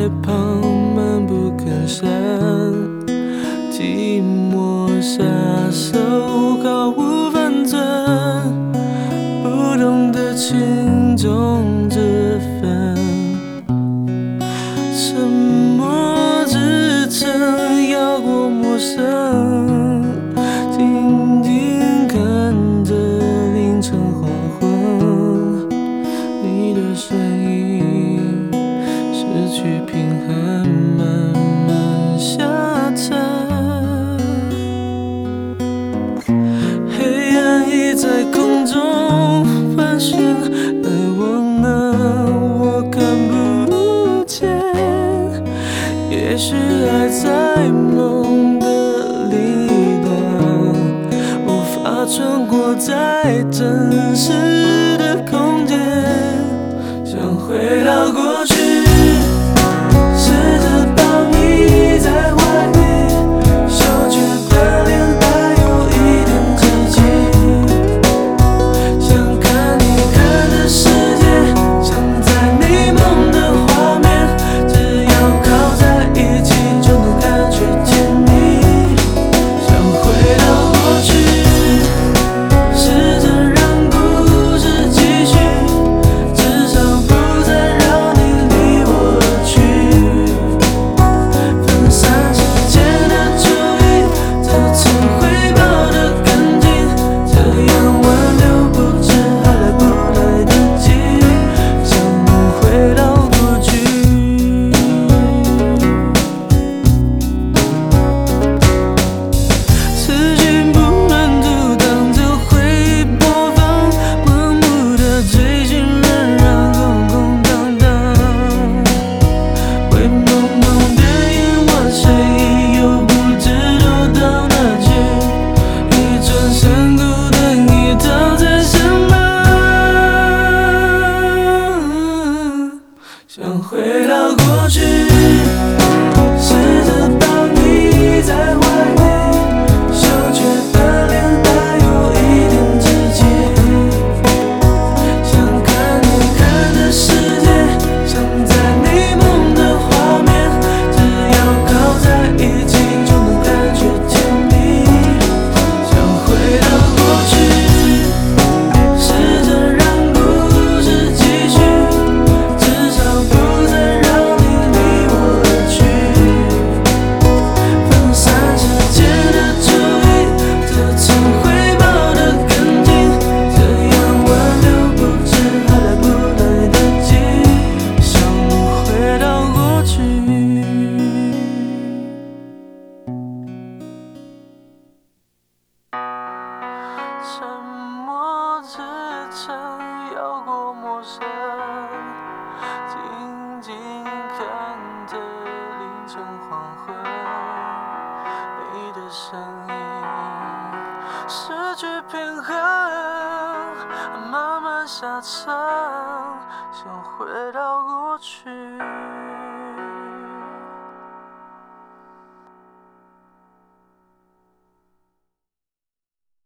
旁闷不吭声，寂寞下手毫无分寸，不懂得轻重之分，沉默支撑要过陌生，静静看着凌晨黄昏，你的声音失去平衡，慢慢下沉，黑暗已在空中盘旋，而我呢，我看不见，也许爱在梦的另一端，无法穿过在真实的空间，想回到过去，试着抱你在怀里，羞怯的脸带有一点窒息，想看你看的世界，想在你梦的画面，只要靠在一起就能感觉甜蜜，想回到过去，试着让故事继续，至少不再让你离我而去，分散时间的注意，这次会抱得更紧，这样挽留不知还来不来得及，想回到过去。思绪不能阻挡着回忆播放，盲目的追寻仍然空空荡荡，灰蒙蒙的夜晚，谁又不知道到哪去，一转身孤单已躺在身旁，想回到过去，试着抱你在怀里，羞怯的脸带有一点窒息，想看你看的世界，想在你梦的画面，只要靠在一起就能感觉甜蜜，想回到过去，试着让故事继续，至少不再让你离我而去，分散时间的注意，这次会抱得更紧，这样挽留不知还来不来得及，想回到过去。沉默支撑要过陌生，静静看着凌晨黄昏，你的声音失去平衡，慢慢下沉，想回到过去。